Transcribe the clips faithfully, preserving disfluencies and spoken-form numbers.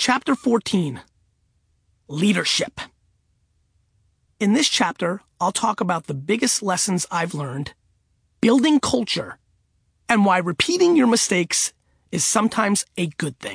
Chapter fourteen, Leadership. In this chapter, I'll talk about the biggest lessons I've learned, building culture, and why repeating your mistakes is sometimes a good thing.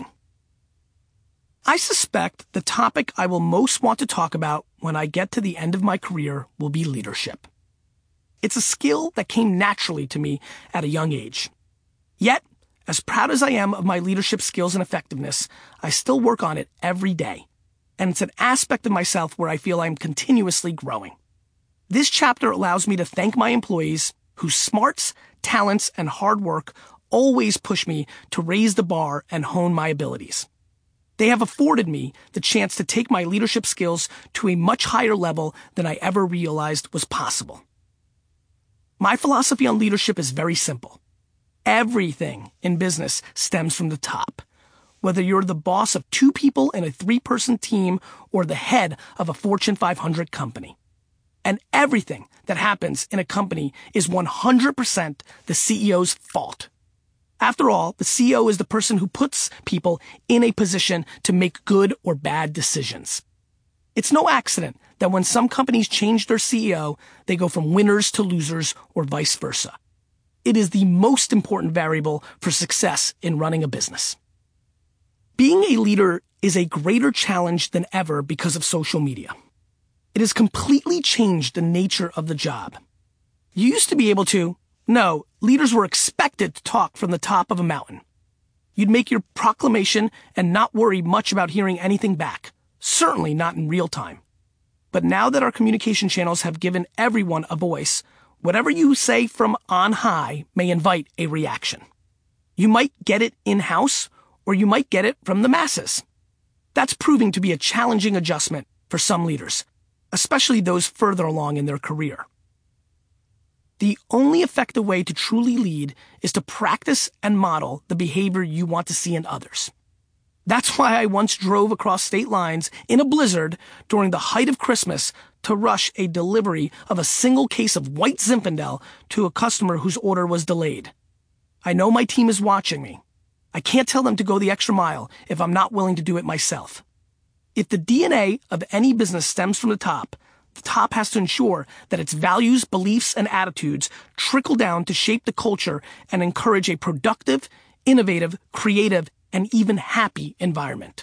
I suspect the topic I will most want to talk about when I get to the end of my career will be leadership. It's a skill that came naturally to me at a young age. Yet, as proud as I am of my leadership skills and effectiveness, I still work on it every day. And it's an aspect of myself where I feel I'm continuously growing. This chapter allows me to thank my employees whose smarts, talents, and hard work always push me to raise the bar and hone my abilities. They have afforded me the chance to take my leadership skills to a much higher level than I ever realized was possible. My philosophy on leadership is very simple. Everything in business stems from the top. Whether you're the boss of two people in a three-person team or the head of a Fortune five hundred company. And everything that happens in a company is one hundred percent the C E O's fault. After all, the C E O is the person who puts people in a position to make good or bad decisions. It's no accident that when some companies change their C E O, they go from winners to losers or vice versa. It is the most important variable for success in running a business. Being a leader is a greater challenge than ever because of social media. It has completely changed the nature of the job. You used to be able to No, leaders were expected to talk from the top of a mountain. You'd make your proclamation and not worry much about hearing anything back, certainly not in real time. But now that our communication channels have given everyone a voice, whatever you say from on high may invite a reaction. You might get it in-house, or you might get it from the masses. That's proving to be a challenging adjustment for some leaders, especially those further along in their career. The only effective way to truly lead is to practice and model the behavior you want to see in others. That's why I once drove across state lines in a blizzard during the height of Christmas to rush a delivery of a single case of white Zinfandel to a customer whose order was delayed. I know my team is watching me. I can't tell them to go the extra mile if I'm not willing to do it myself. If the D N A of any business stems from the top, the top has to ensure that its values, beliefs, and attitudes trickle down to shape the culture and encourage a productive, innovative, creative, and even happy environment.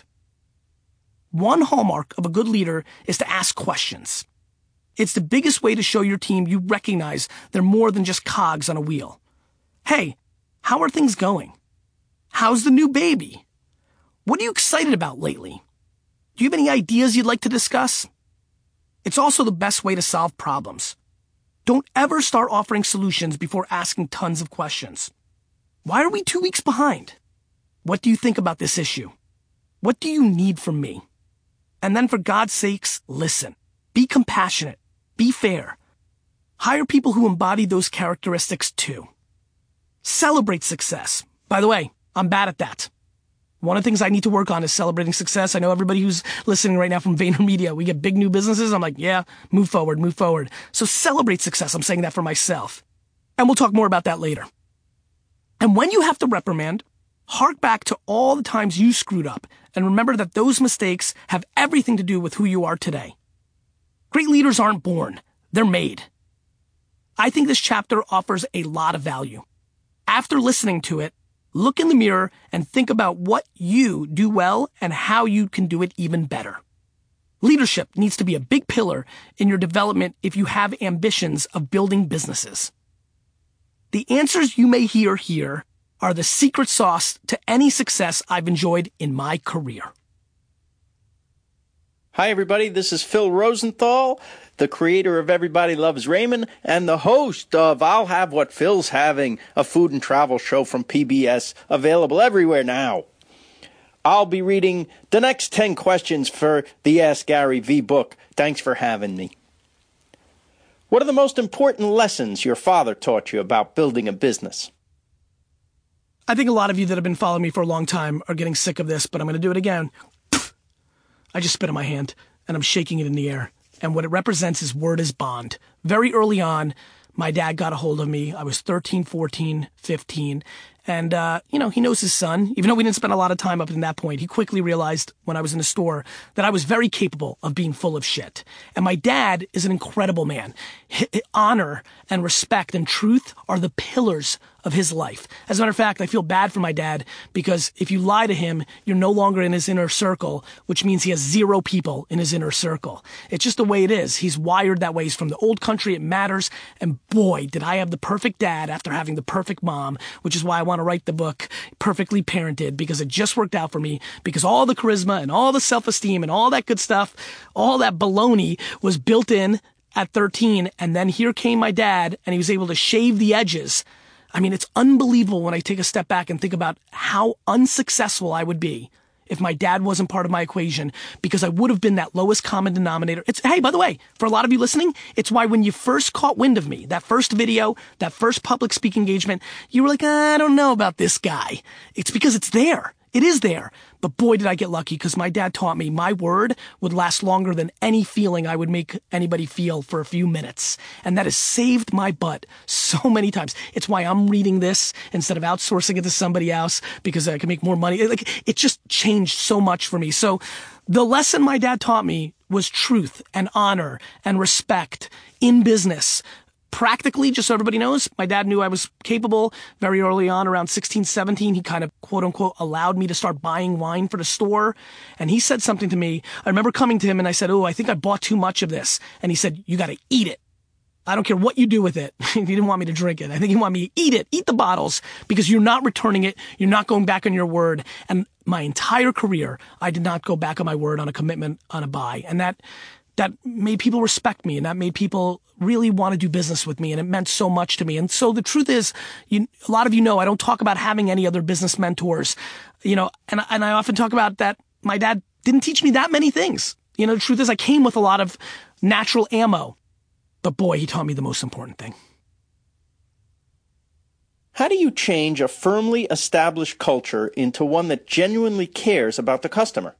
One hallmark of a good leader is to ask questions. It's the biggest way to show your team you recognize they're more than just cogs on a wheel. Hey, how are things going? How's the new baby? What are you excited about lately? Do you have any ideas you'd like to discuss? It's also the best way to solve problems. Don't ever start offering solutions before asking tons of questions. Why are we two weeks behind? What do you think about this issue? What do you need from me? And then for God's sakes, listen. Be compassionate. Be fair. Hire people who embody those characteristics too. Celebrate success. By the way, I'm bad at that. One of the things I need to work on is celebrating success. I know everybody who's listening right now from VaynerMedia, we get big new businesses. I'm like, yeah, move forward, move forward. So celebrate success. I'm saying that for myself. And we'll talk more about that later. And when you have to reprimand, hark back to all the times you screwed up and remember that those mistakes have everything to do with who you are today. Great leaders aren't born. They're made. I think this chapter offers a lot of value. After listening to it, look in the mirror and think about what you do well and how you can do it even better. Leadership needs to be a big pillar in your development if you have ambitions of building businesses. The answers you may hear here are the secret sauce to any success I've enjoyed in my career. Hi, everybody. This is Phil Rosenthal, the creator of Everybody Loves Raymond and the host of I'll Have What Phil's Having, a food and travel show from P B S, available everywhere now. I'll be reading the next ten questions for the Ask Gary V book. Thanks for having me. What are the most important lessons your father taught you about building a business? I think a lot of you that have been following me for a long time are getting sick of this, but I'm going to do it again. I just spit in my hand, and I'm shaking it in the air. And what it represents is word is bond. Very early on, my dad got a hold of me. I was thirteen, fourteen, fifteen, And, uh, you know, he knows his son. Even though we didn't spend a lot of time up to that point, he quickly realized when I was in the store that I was very capable of being full of shit. And my dad is an incredible man. H- honor and respect and truth are the pillars of his life. As a matter of fact, I feel bad for my dad because if you lie to him, you're no longer in his inner circle, which means he has zero people in his inner circle. It's just the way it is. He's wired that way. He's from the old country. It matters. And boy, did I have the perfect dad after having the perfect mom, which is why I want to write the book, Perfectly Parented, because it just worked out for me, because all the charisma and all the self-esteem and all that good stuff, all that baloney was built in at thirteen. And then here came my dad and he was able to shave the edges. I mean, it's unbelievable when I take a step back and think about how unsuccessful I would be if my dad wasn't part of my equation, because I would have been that lowest common denominator. It's, hey, by the way, for a lot of you listening, it's why when you first caught wind of me, that first video, that first public speaking engagement, you were like, I don't know about this guy. It's because it's there. It is there. But boy, did I get lucky, because my dad taught me my word would last longer than any feeling I would make anybody feel for a few minutes. And that has saved my butt so many times. It's why I'm reading this instead of outsourcing it to somebody else, because I can make more money. Like, it just changed so much for me. So the lesson my dad taught me was truth and honor and respect in business. Practically, just so everybody knows, my dad knew I was capable very early on, around sixteen, seventeen. He kind of, quote unquote, allowed me to start buying wine for the store. And he said something to me. I remember coming to him and I said, oh, I think I bought too much of this. And he said, you got to eat it. I don't care what you do with it. He didn't want me to drink it. I think he wanted me to eat it, eat the bottles, because you're not returning it. You're not going back on your word. And my entire career, I did not go back on my word on a commitment, on a buy. And that, that made people respect me, and that made people really want to do business with me, and it meant so much to me. And so the truth is, you, a lot of you know, I don't talk about having any other business mentors, you know, and, and I often talk about that my dad didn't teach me that many things. You know, the truth is I came with a lot of natural ammo, but boy, he taught me the most important thing. How do you change a firmly established culture into one that genuinely cares about the customer?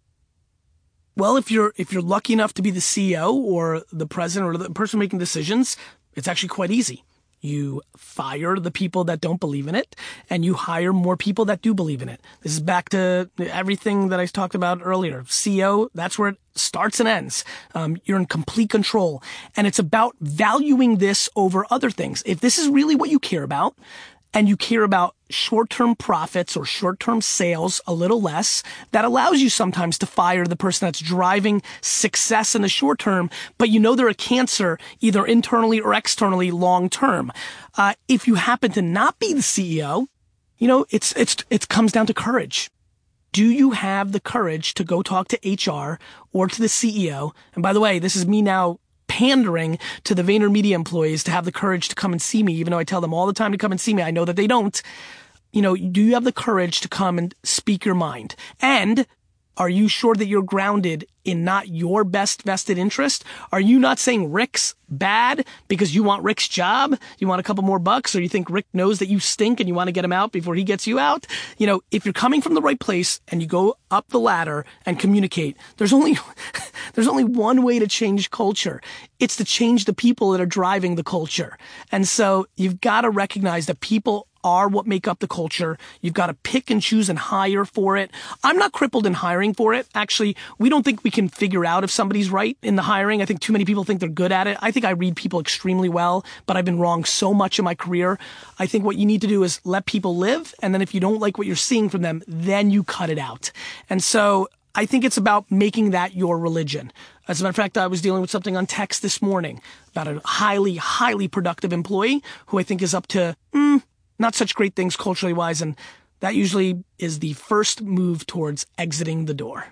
Well, if you're if you're lucky enough to be the C E O or the president or the person making decisions, it's actually quite easy. You fire the people that don't believe in it, and you hire more people that do believe in it. This is back to everything that I talked about earlier. C E O, that's where it starts and ends. Um, you're in complete control. And it's about valuing this over other things. If this is really what you care about, and you care about short-term profits or short-term sales a little less, that allows you sometimes to fire the person that's driving success in the short term, but you know they're a cancer either internally or externally long-term. Uh, if you happen to not be the C E O, you know, it's, it's, it comes down to courage. Do you have the courage to go talk to H R or to the C E O? And by the way, this is me now pandering to the VaynerMedia employees to have the courage to come and see me, even though I tell them all the time to come and see me. I know that they don't. You know, do you have the courage to come and speak your mind? And are you sure that you're grounded in not your best vested interest? Are you not saying Rick's bad because you want Rick's job? You want a couple more bucks, or you think Rick knows that you stink and you want to get him out before he gets you out? You know, if you're coming from the right place and you go up the ladder and communicate, there's only, there's only one way to change culture. It's to change the people that are driving the culture. And so you've got to recognize that people are what make up the culture. You've got to pick and choose and hire for it. I'm not crippled in hiring for it. Actually, we don't think we can figure out if somebody's right in the hiring. I think too many people think they're good at it. I think I read people extremely well, but I've been wrong so much in my career. I think what you need to do is let people live. And then if you don't like what you're seeing from them, then you cut it out. And so I think it's about making that your religion. As a matter of fact, I was dealing with something on text this morning about a highly, highly productive employee who I think is up to, mm, not such great things culturally wise, and that usually is the first move towards exiting the door.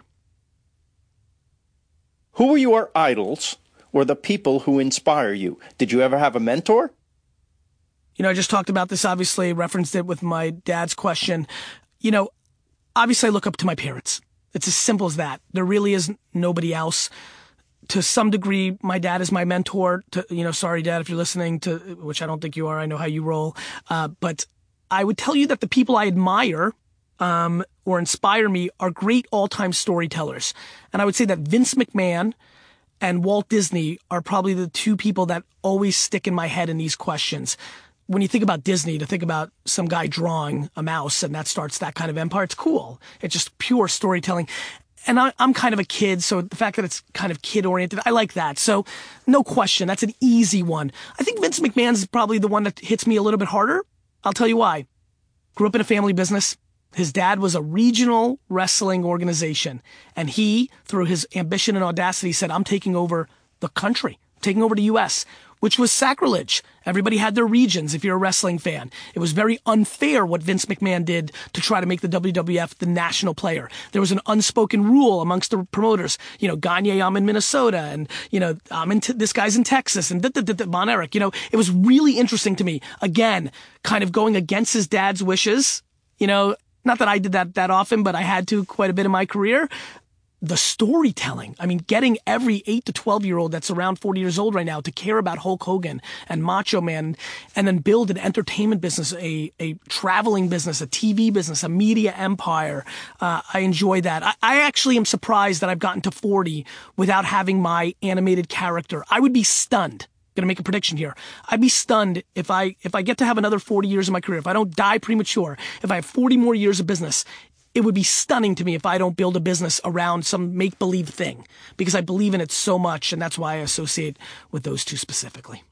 Who were your idols or the people who inspire you? Did you ever have a mentor? You know, I just talked about this, obviously, referenced it with my dad's question. You know, obviously I look up to my parents. It's as simple as that. There really is nobody else. To some degree, my dad is my mentor. To, you know, sorry, Dad, if you're listening, to which I don't think you are. I know how you roll. Uh, but I would tell you that the people I admire um, or inspire me are great all-time storytellers. And I would say that Vince McMahon and Walt Disney are probably the two people that always stick in my head in these questions. when you think about Disney, to think about some guy drawing a mouse and that starts that kind of empire, it's cool. It's just pure storytelling. And I, I'm kind of a kid, so the fact that it's kind of kid-oriented, I like that. So no question, that's an easy one. I think Vince McMahon's probably the one that hits me a little bit harder. I'll tell you why. Grew up in a family business. His dad was a regional wrestling organization. And he, through his ambition and audacity, said, I'm taking over the country, taking over the U S, which was sacrilege. Everybody had their regions if you're a wrestling fan. It was very unfair what Vince McMahon did to try to make the W W F the national player. There was an unspoken rule amongst the promoters. You know, Gagne, I'm in Minnesota, and, you know, I'm in t- this guy's in Texas, and Von Erich. You know, it was really interesting to me. Again, kind of going against his dad's wishes. You know, not that I did that that often, but I had to quite a bit in my career. The storytelling. I mean, getting every eight to twelve year old that's around forty years old right now to care about Hulk Hogan and Macho Man, and then build an entertainment business, a, a traveling business, a T V business, a media empire. Uh, I enjoy that. I, I actually am surprised that I've gotten to forty without having my animated character. I would be stunned. Gonna make a prediction here. I'd be stunned if I, if I get to have another forty years of my career, if I don't die premature, if I have forty more years of business. It would be stunning to me if I don't build a business around some make-believe thing, because I believe in it so much, and that's why I associate with those two specifically.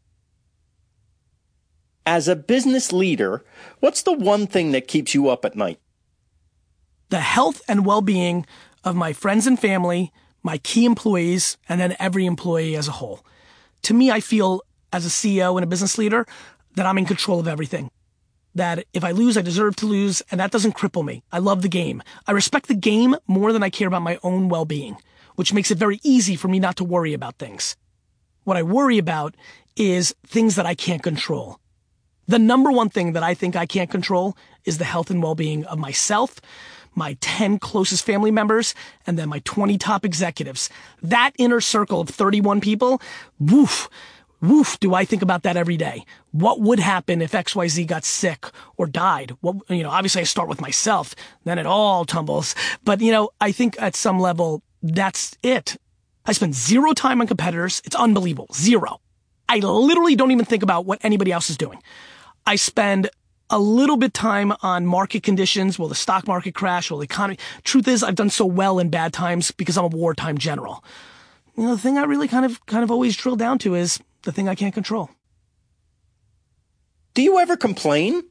As a business leader, what's the one thing that keeps you up at night? The health and well-being of my friends and family, my key employees, and then every employee as a whole. To me, I feel as a C E O and a business leader that I'm in control of everything. That if I lose, I deserve to lose, and that doesn't cripple me. I love the game. I respect the game more than I care about my own well-being, which makes it very easy for me not to worry about things. What I worry about is things that I can't control. The number one thing that I think I can't control is the health and well-being of myself, my ten closest family members, and then my twenty top executives. That inner circle of thirty-one people, woof. Woof, do I think about that every day? What would happen if X Y Z got sick or died? What, you know, obviously I start with myself, then it all tumbles. But, you know, I think at some level, that's it. I spend zero time on competitors. It's unbelievable. Zero. I literally don't even think about what anybody else is doing. I spend a little bit time on market conditions. Will the stock market crash? Will the economy? Truth is, I've done so well in bad times because I'm a wartime general. You know, the thing I really kind of, kind of always drill down to is the thing I can't control. Do you ever complain?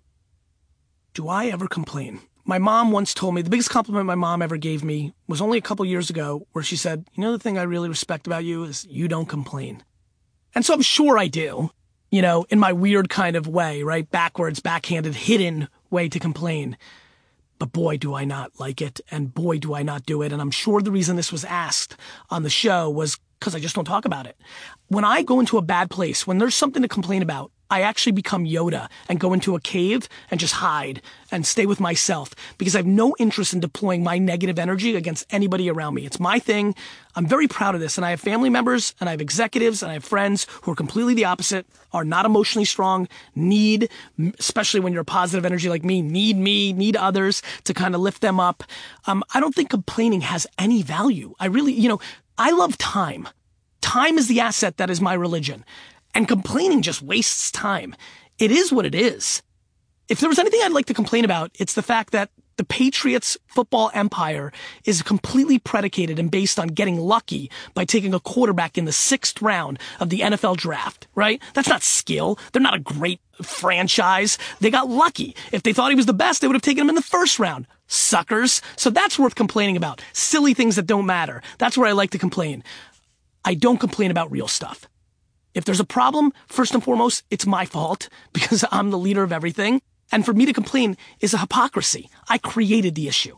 Do I ever complain? My mom once told me, the biggest compliment my mom ever gave me was only a couple years ago, where she said, you know, the thing I really respect about you is you don't complain. And so I'm sure I do, you know, in my weird kind of way, right? Backwards, backhanded, hidden way to complain. But boy, do I not like it. And boy, do I not do it. And I'm sure the reason this was asked on the show was because I just don't talk about it. When I go into a bad place, when there's something to complain about, I actually become Yoda and go into a cave and just hide and stay with myself, because I have no interest in deploying my negative energy against anybody around me. It's my thing. I'm very proud of this. And I have family members and I have executives and I have friends who are completely the opposite, are not emotionally strong, need, especially when you're a positive energy like me, need me, need others to kind of lift them up. Um, I don't think complaining has any value. I really, you know, I love time. Time is the asset that is my religion. And complaining just wastes time. It is what it is. If there was anything I'd like to complain about, it's the fact that the Patriots football empire is completely predicated and based on getting lucky by taking a quarterback in the sixth round of the N F L draft, right? That's not skill. They're not a great franchise. They got lucky. If they thought he was the best, they would have taken him in the first round. Suckers. So that's worth complaining about. Silly things that don't matter. That's where I like to complain. I don't complain about real stuff. If there's a problem, first and foremost, it's my fault because I'm the leader of everything. And for me to complain is a hypocrisy. I created the issue.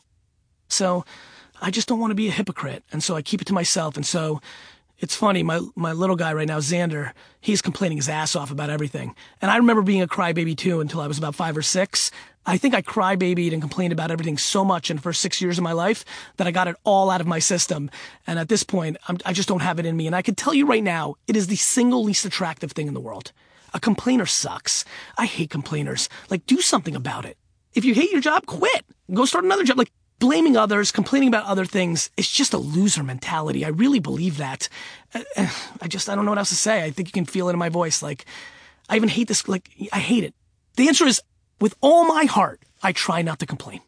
So I just don't want to be a hypocrite. And so I keep it to myself. And so it's funny, my my little guy right now, Xander, he's complaining his ass off about everything. And I remember being a crybaby too until I was about five or six. I think I crybabied and complained about everything so much in the first six years of my life that I got it all out of my system. And at this point, I'm, I just don't have it in me. And I can tell you right now, it is the single least attractive thing in the world. A complainer sucks. I hate complainers. Like, do something about it. If you hate your job, quit. Go start another job. Like, blaming others, complaining about other things, it's just a loser mentality. I really believe that. I just, I don't know what else to say. I think you can feel it in my voice. Like, I even hate this. Like, I hate it. The answer is, with all my heart, I try not to complain.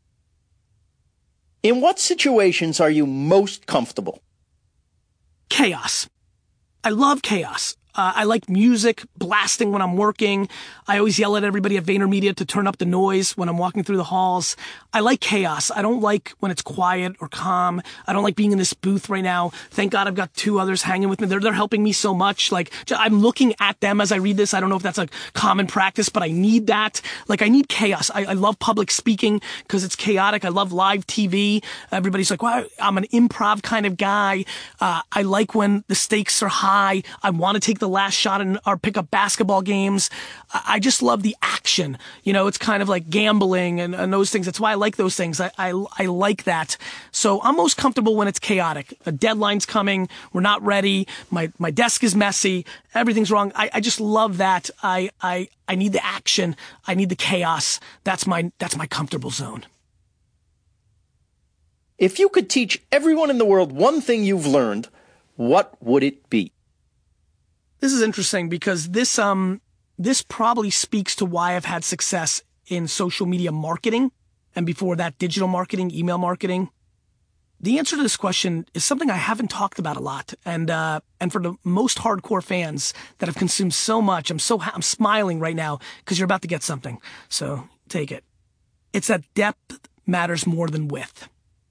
In what situations are you most comfortable? Chaos. I love chaos. Uh, I like music blasting when I'm working. I always yell at everybody at VaynerMedia to turn up the noise when I'm walking through the halls. I like chaos. I don't like when it's quiet or calm. I don't like being in this booth right now. Thank God I've got two others hanging with me. They're, they're helping me so much. Like, I'm looking at them as I read this. I don't know if that's a common practice, but I need that. Like, I need chaos. I, I love public speaking because it's chaotic. I love live T V. Everybody's like, well, I'm an improv kind of guy. Uh, I like when the stakes are high. I want to take the last shot in our pickup basketball games. I just love the action. You know, it's kind of like gambling and, and those things. That's why I like those things. I, I, I like that. So I'm most comfortable when it's chaotic. A deadline's coming. We're not ready. My, my desk is messy. Everything's wrong. I, I just love that. I, I, I need the action. I need the chaos. That's my, that's my comfortable zone. If you could teach everyone in the world one thing you've learned, what would it be? This is interesting because this um this probably speaks to why I've had success in social media marketing and before that digital marketing, email marketing. The answer to this question is something I haven't talked about a lot, and uh and for the most hardcore fans that have consumed so much, I'm so ha- I'm smiling right now because you're about to get something. So take it. It's that depth matters more than width.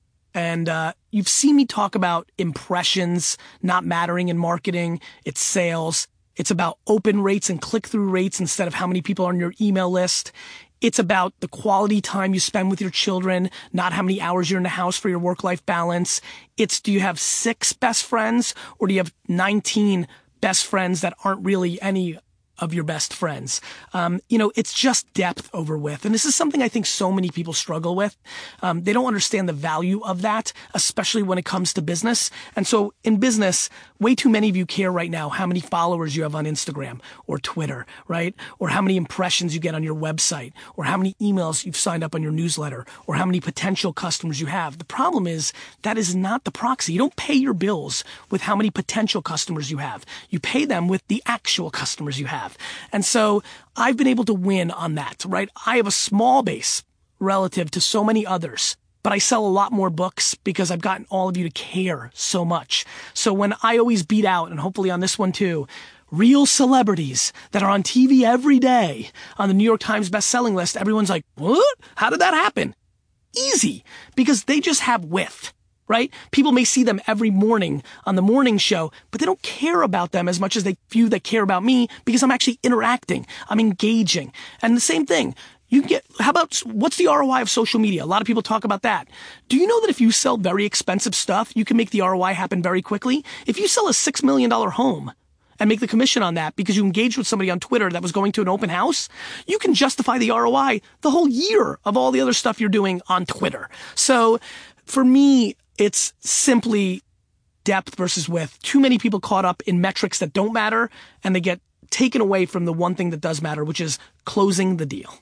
And uh, you've seen me talk about impressions not mattering in marketing. It's sales. It's about open rates and click-through rates instead of how many people are on your email list. It's about the quality time you spend with your children, not how many hours you're in the house for your work-life balance. It's, do you have six best friends or do you have nineteen best friends that aren't really any of your best friends? Um, you know, it's just depth over width. And this is something I think so many people struggle with. Um, they don't understand the value of that, especially when it comes to business. And so in business, way too many of you care right now how many followers you have on Instagram or Twitter, right? Or how many impressions you get on your website, or how many emails you've signed up on your newsletter, or how many potential customers you have. The problem is that is not the proxy. You don't pay your bills with how many potential customers you have. You pay them with the actual customers you have. And so I've been able to win on that, right? I have a small base relative to so many others, but I sell a lot more books because I've gotten all of you to care so much. So when I always beat out, and hopefully on this one too, real celebrities that are on T V every day on the New York Times best-selling list, everyone's like, what? How did that happen? Easy, because they just have width. Right? People may see them every morning on the morning show, but they don't care about them as much as they few that care about me because I'm actually interacting. I'm engaging. And the same thing, you get, how about, what's the R O I of social media? A lot of people talk about that. Do you know that if you sell very expensive stuff, you can make the R O I happen very quickly? If you sell a six million dollars home and make the commission on that because you engaged with somebody on Twitter that was going to an open house, you can justify the R O I the whole year of all the other stuff you're doing on Twitter. So for me, it's simply depth versus width. Too many people caught up in metrics that don't matter, and they get taken away from the one thing that does matter, which is closing the deal.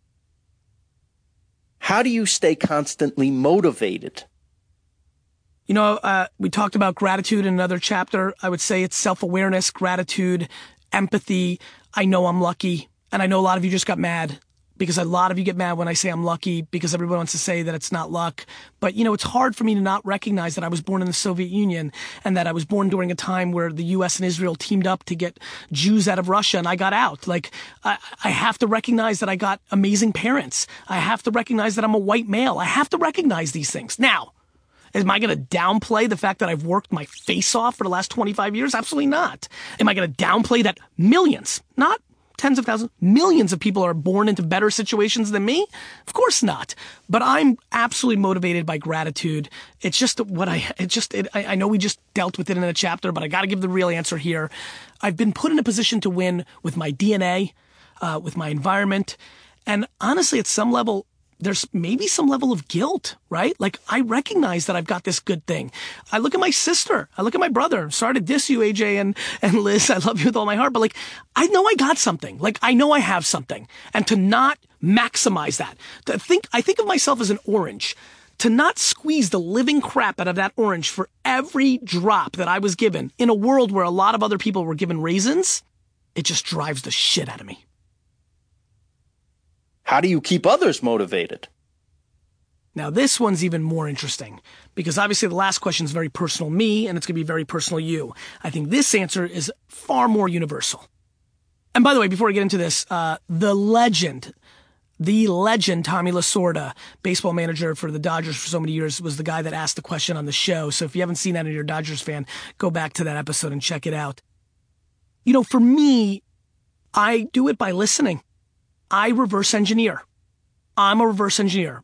How do you stay constantly motivated? You know, uh, we talked about gratitude in another chapter. I would say it's self-awareness, gratitude, empathy. I know I'm lucky, and I know a lot of you just got mad, because a lot of you get mad when I say I'm lucky because everyone wants to say that it's not luck. But, you know, it's hard for me to not recognize that I was born in the Soviet Union and that I was born during a time where the U S and Israel teamed up to get Jews out of Russia and I got out. Like, I, I have to recognize that I got amazing parents. I have to recognize that I'm a white male. I have to recognize these things. Now, am I going to downplay the fact that I've worked my face off for the last twenty-five years? Absolutely not. Am I going to downplay that millions, not tens of thousands, millions of people are born into better situations than me? Of course not. But I'm absolutely motivated by gratitude. It's just what I, it's just, it, I, I know we just dealt with it in a chapter, but I got to give the real answer here. I've been put in a position to win with my D N A, uh, with my environment. And honestly, at some level, there's maybe some level of guilt, right? Like, I recognize that I've got this good thing. I look at my sister. I look at my brother. Sorry to diss you, A J and, and Liz. I love you with all my heart. But like, I know I got something. Like, I know I have something. And to not maximize that, to think, I think of myself as an orange. To not squeeze the living crap out of that orange for every drop that I was given in a world where a lot of other people were given raisins, it just drives the shit out of me. How do you keep others motivated? Now, this one's even more interesting because obviously the last question is very personal me, and it's going to be very personal you. I think this answer is far more universal. And by the way, before I get into this, uh, the legend, the legend Tommy Lasorda, baseball manager for the Dodgers for so many years, was the guy that asked the question on the show. So if you haven't seen that and you're a Dodgers fan, go back to that episode and check it out. You know, for me, I do it by listening. I reverse engineer. I'm a reverse engineer.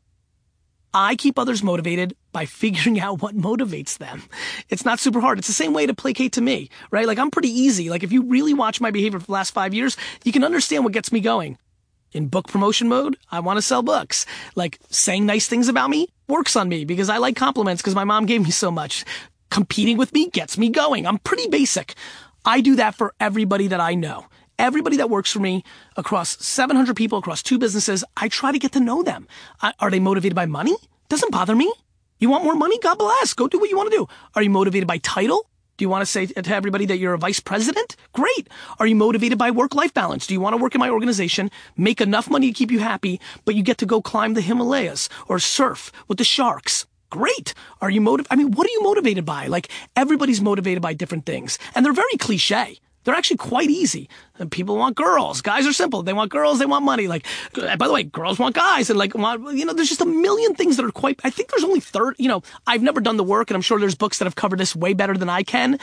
I keep others motivated by figuring out what motivates them. It's not super hard. It's the same way to placate to me, right? Like, I'm pretty easy. Like, if you really watch my behavior for the last five years, you can understand what gets me going. In book promotion mode, I want to sell books. Like, saying nice things about me works on me because I like compliments because my mom gave me so much. Competing with me gets me going. I'm pretty basic. I do that for everybody that I know. Everybody that works for me across seven hundred people, across two businesses, I try to get to know them. I, are they motivated by money? Doesn't bother me. You want more money? God bless. Go do what you want to do. Are you motivated by title? Do you want to say to everybody that you're a vice president? Great. Are you motivated by work-life balance? Do you want to work in my organization, make enough money to keep you happy, but you get to go climb the Himalayas or surf with the sharks? Great. Are you motivated? I mean, what are you motivated by? Like, everybody's motivated by different things, and they're very cliche. They're actually quite easy. And people want girls. Guys are simple. They want girls. They want money. Like, by the way, girls want guys. And like, want, you know, there's just a million things that are quite, I think there's only thirty, you know, I've never done the work and I'm sure there's books that have covered this way better than I can.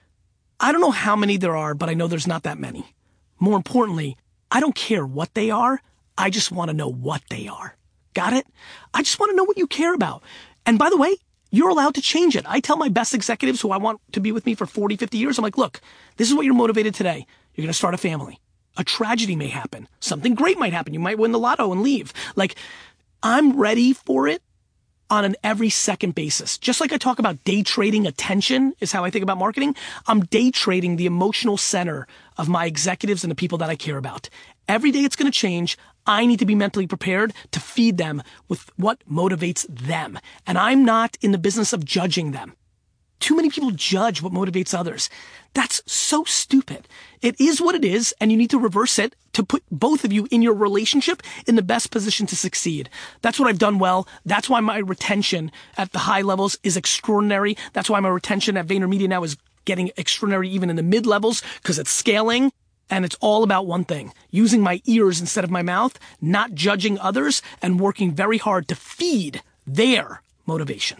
I don't know how many there are, but I know there's not that many. More importantly, I don't care what they are. I just want to know what they are. Got it? I just want to know what you care about. And by the way, you're allowed to change it. I tell my best executives who I want to be with me for forty, fifty years, I'm like, look, this is what you're motivated today. You're going to start a family. A tragedy may happen. Something great might happen. You might win the lotto and leave. Like, I'm ready for it on an every second basis. Just like I talk about day trading attention is how I think about marketing. I'm day trading the emotional center of my executives and the people that I care about. Every day it's going to change. I need to be mentally prepared to feed them with what motivates them. And I'm not in the business of judging them. Too many people judge what motivates others. That's so stupid. It is what it is, and you need to reverse it to put both of you in your relationship in the best position to succeed. That's what I've done well. That's why my retention at the high levels is extraordinary. That's why my retention at VaynerMedia now is getting extraordinary even in the mid levels because it's scaling. And it's all about one thing, using my ears instead of my mouth, not judging others, and working very hard to feed their motivation.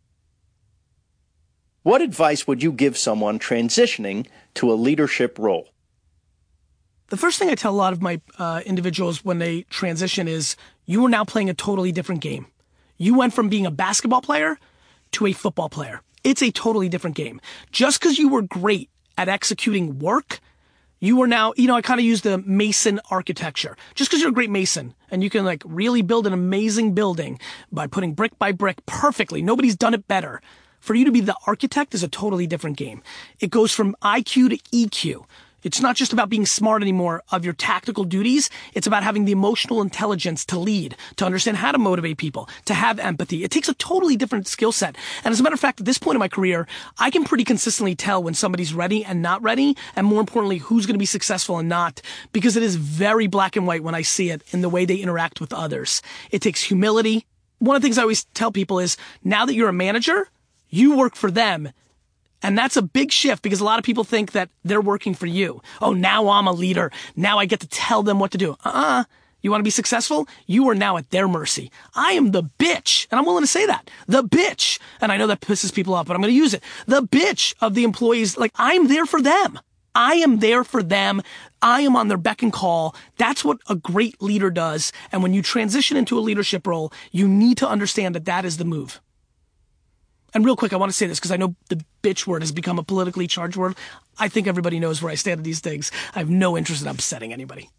What advice would you give someone transitioning to a leadership role? The first thing I tell a lot of my uh, individuals when they transition is, you are now playing a totally different game. You went from being a basketball player to a football player. It's a totally different game. Just because you were great at executing work, you are now, you know, I kind of use the mason architecture. Just because you're a great mason and you can like really build an amazing building by putting brick by brick perfectly, nobody's done it better. For you to be the architect is a totally different game. It goes from I Q to E Q. It's not just about being smart anymore of your tactical duties. It's about having the emotional intelligence to lead, to understand how to motivate people, to have empathy. It takes a totally different skill set. And as a matter of fact, at this point in my career, I can pretty consistently tell when somebody's ready and not ready, and more importantly, who's going to be successful and not, because it is very black and white when I see it in the way they interact with others. It takes humility. One of the things I always tell people is, now that you're a manager, you work for them. And that's a big shift because a lot of people think that they're working for you. Oh, now I'm a leader. Now I get to tell them what to do. Uh-uh. You want to be successful? You are now at their mercy. I am the bitch. And I'm willing to say that. The bitch. And I know that pisses people off, but I'm going to use it. The bitch of the employees. Like, I'm there for them. I am there for them. I am on their beck and call. That's what a great leader does. And when you transition into a leadership role, you need to understand that that is the move. And real quick, I want to say this because I know the bitch word has become a politically charged word. I think everybody knows where I stand on these things. I have no interest in upsetting anybody.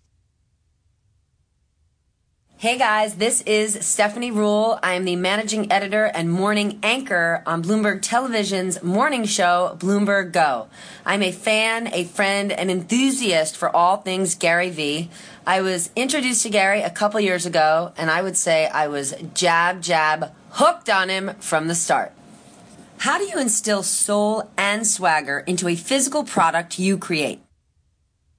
Hey guys, this is Stephanie Ruhle. I am the managing editor and morning anchor on Bloomberg Television's morning show, Bloomberg Go. I'm a fan, a friend, an enthusiast for all things Gary Vee. I was introduced to Gary a couple years ago, and I would say I was jab, jab, hooked on him from the start. How do you instill soul and swagger into a physical product you create?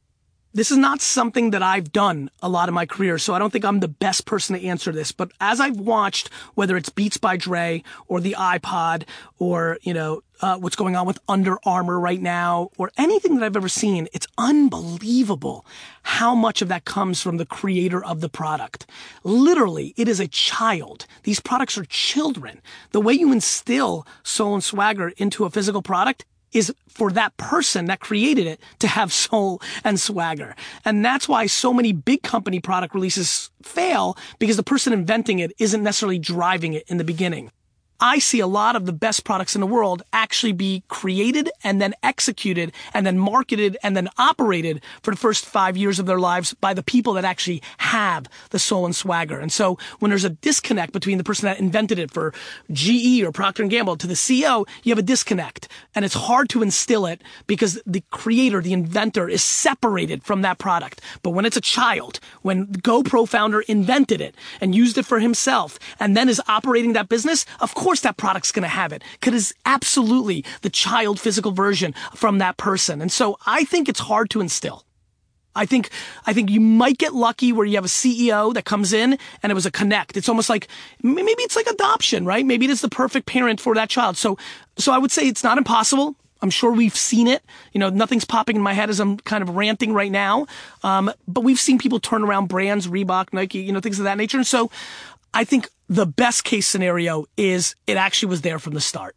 This is not something that I've done a lot of my career, so I don't think I'm the best person to answer this. But as I've watched, whether it's Beats by Dre or the iPod or, you know, uh, what's going on with Under Armour right now or anything that I've ever seen, it's unbelievable how much of that comes from the creator of the product. Literally, it is a child. These products are children. The way you instill soul and swagger into a physical product is for that person that created it to have soul and swagger. And that's why so many big company product releases fail, because the person inventing it isn't necessarily driving it in the beginning. I see a lot of the best products in the world actually be created and then executed and then marketed and then operated for the first five years of their lives by the people that actually have the soul and swagger. And so when there's a disconnect between the person that invented it for G E or Procter and Gamble to the C E O, you have a disconnect. And it's hard to instill it because the creator, the inventor, is separated from that product. But when it's a child, when the GoPro founder invented it and used it for himself and then is operating that business, of course, Of course that product's going to have it, because it's absolutely the child physical version from that person. And so I think it's hard to instill. I think, I think you might get lucky where you have a C E O that comes in and it was a connect. It's almost like, maybe it's like adoption, right? Maybe it is the perfect parent for that child. So, so I would say it's not impossible. I'm sure we've seen it. You know, nothing's popping in my head as I'm kind of ranting right now. Um, but we've seen people turn around brands, Reebok, Nike, you know, things of that nature. And so I think the best case scenario is it actually was there from the start.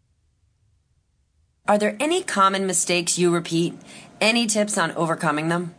Are there any common mistakes you repeat? Any tips on overcoming them?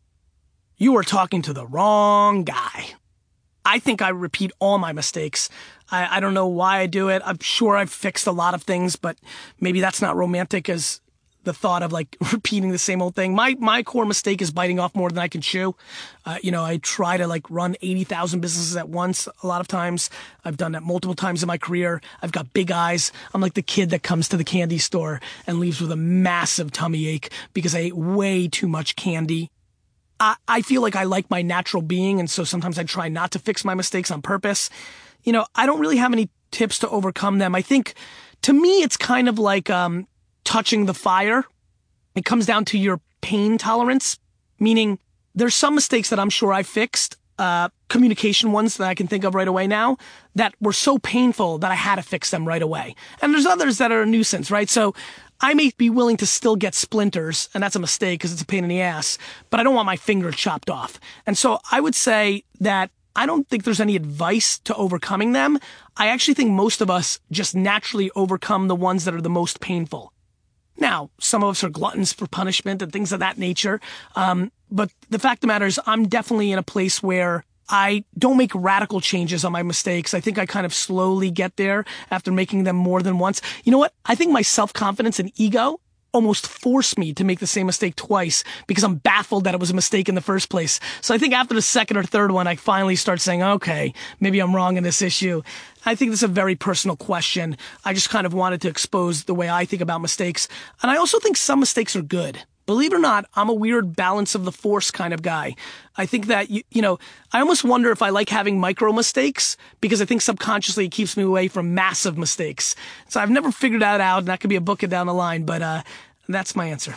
You are talking to the wrong guy. I think I repeat all my mistakes. I, I don't know why I do it. I'm sure I've fixed a lot of things, but maybe that's not romantic as the thought of like repeating the same old thing. My, my core mistake is biting off more than I can chew. Uh, you know, I try to like run eighty thousand businesses at once. A lot of times I've done that multiple times in my career. I've got big eyes. I'm like the kid that comes to the candy store and leaves with a massive tummy ache because I ate way too much candy. I, I feel like I like my natural being. And so sometimes I try not to fix my mistakes on purpose. You know, I don't really have any tips to overcome them. I think to me, it's kind of like, um, touching the fire. It comes down to your pain tolerance, meaning there's some mistakes that I'm sure I fixed, uh, communication ones that I can think of right away now that were so painful that I had to fix them right away. And there's others that are a nuisance, right? So I may be willing to still get splinters, and that's a mistake because it's a pain in the ass, but I don't want my finger chopped off. And so I would say that I don't think there's any advice to overcoming them. I actually think most of us just naturally overcome the ones that are the most painful. Now, some of us are gluttons for punishment and things of that nature. Um, but the fact of the matter is I'm definitely in a place where I don't make radical changes on my mistakes. I think I kind of slowly get there after making them more than once. You know what? I think my self-confidence and ego almost force me to make the same mistake twice because I'm baffled that it was a mistake in the first place. So I think after the second or third one, I finally start saying, okay, maybe I'm wrong in this issue. I think this is a very personal question. I just kind of wanted to expose the way I think about mistakes. And I also think some mistakes are good. Believe it or not, I'm a weird balance of the force kind of guy. I think that, you, you know, I almost wonder if I like having micro mistakes because I think subconsciously it keeps me away from massive mistakes. So I've never figured that out, and that could be a book down the line, but uh, that's my answer.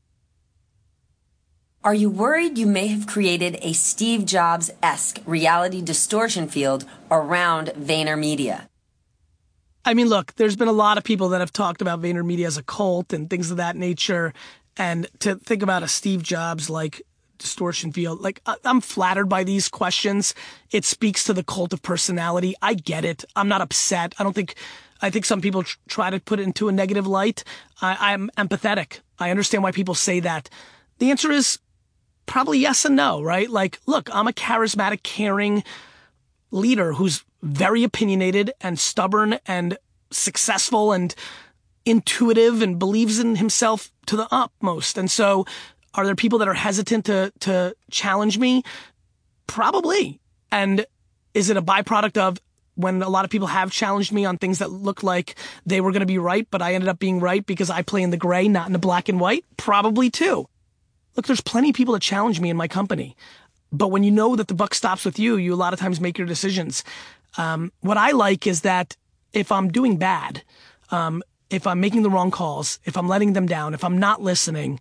Are you worried you may have created a Steve Jobs-esque reality distortion field around VaynerMedia? I mean, look, there's been a lot of people that have talked about VaynerMedia as a cult and things of that nature. And to think about a Steve Jobs like distortion field, like I'm flattered by these questions. It speaks to the cult of personality. I get it. I'm not upset. I don't think, I think some people tr- try to put it into a negative light. I, I'm empathetic. I understand why people say that. The answer is probably yes and no, right? Like, look, I'm a charismatic, caring leader who's very opinionated and stubborn and successful and intuitive and believes in himself to the utmost. And so are there people that are hesitant to, to challenge me? Probably. And is it a byproduct of when a lot of people have challenged me on things that look like they were going to be right, but I ended up being right because I play in the gray, not in the black and white? Probably too. Look, there's plenty of people that challenge me in my company. But when you know that the buck stops with you, you a lot of times make your decisions. Um, what I like is that if I'm doing bad, um, if I'm making the wrong calls, if I'm letting them down, if I'm not listening,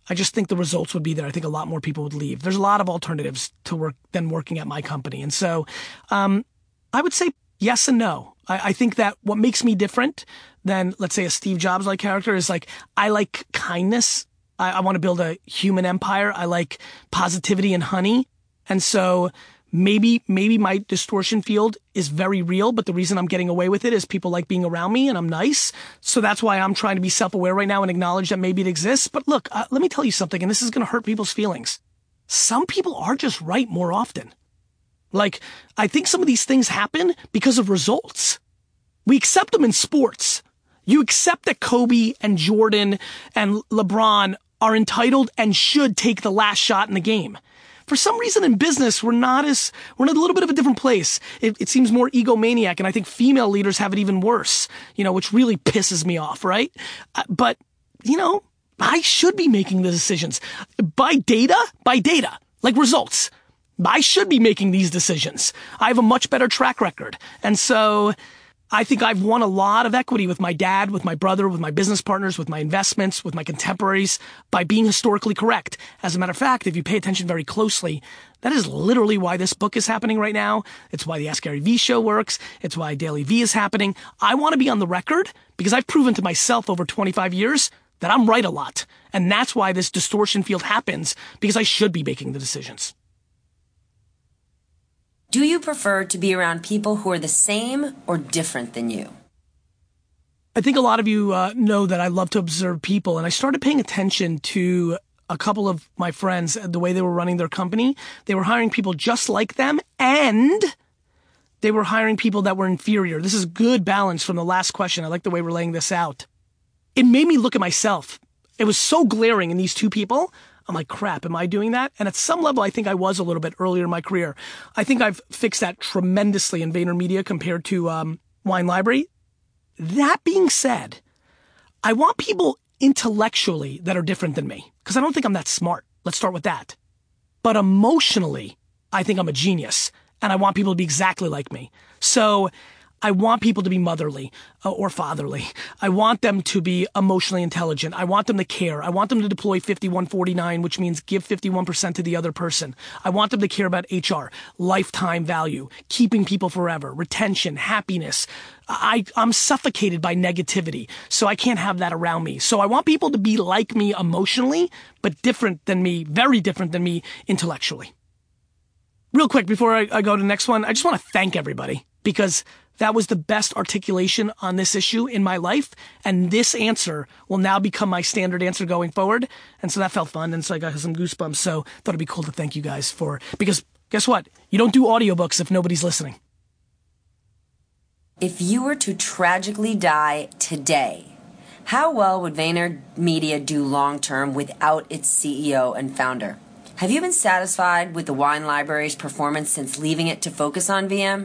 I just think the results would be there. I think a lot more people would leave. There's a lot of alternatives to work than working at my company. And so um, I would say yes and no. I, I think that what makes me different than, let's say, a Steve Jobs-like character is like, I like kindness. I, I want to build a human empire. I like positivity and honey. And so maybe, maybe my distortion field is very real, but the reason I'm getting away with it is people like being around me and I'm nice. So that's why I'm trying to be self-aware right now and acknowledge that maybe it exists. But look, uh, let me tell you something, and this is going to hurt people's feelings. Some people are just right more often. Like, I think some of these things happen because of results. We accept them in sports. You accept that Kobe and Jordan and LeBron are entitled and should take the last shot in the game. For some reason in business, we're not as, we're in a little bit of a different place. It, it seems more egomaniac, and I think female leaders have it even worse, you know, which really pisses me off, right? Uh, but, you know, I should be making the decisions. By data, by data, like results. I should be making these decisions. I have a much better track record. And so I think I've won a lot of equity with my dad, with my brother, with my business partners, with my investments, with my contemporaries by being historically correct. As a matter of fact, if you pay attention very closely, that is literally why this book is happening right now. It's why the Ask Gary Vee show works. It's why Daily V is happening. I want to be on the record because I've proven to myself over twenty-five years that I'm right a lot. And that's why this distortion field happens, because I should be making the decisions. Do you prefer to be around people who are the same or different than you? I think a lot of you uh, know that I love to observe people, and I started paying attention to a couple of my friends, the way they were running their company. They were hiring people just like them, and they were hiring people that were inferior. This is good balance from the last question. I like the way we're laying this out. It made me look at myself. It was so glaring in these two people. I'm like, crap, am I doing that? And at some level, I think I was a little bit earlier in my career. I think I've fixed that tremendously in VaynerMedia compared to um, Wine Library. That being said, I want people intellectually that are different than me, because I don't think I'm that smart. Let's start with that. But emotionally, I think I'm a genius, and I want people to be exactly like me. So I want people to be motherly uh, or fatherly. I want them to be emotionally intelligent. I want them to care. I want them to deploy fifty-one forty-nine, which means give fifty-one percent to the other person. I want them to care about H R, lifetime value, keeping people forever, retention, happiness. I, I'm suffocated by negativity, so I can't have that around me. So I want people to be like me emotionally, but different than me, very different than me intellectually. Real quick, before I, I go to the next one, I just want to thank everybody, because that was the best articulation on this issue in my life. And this answer will now become my standard answer going forward. And so that felt fun. And so I got some goosebumps. So thought it'd be cool to thank you guys for, because guess what? You don't do audiobooks if nobody's listening. If you were to tragically die today, how well would VaynerMedia do long-term without its C E O and founder? Have you been satisfied with the Wine Library's performance since leaving it to focus on V M?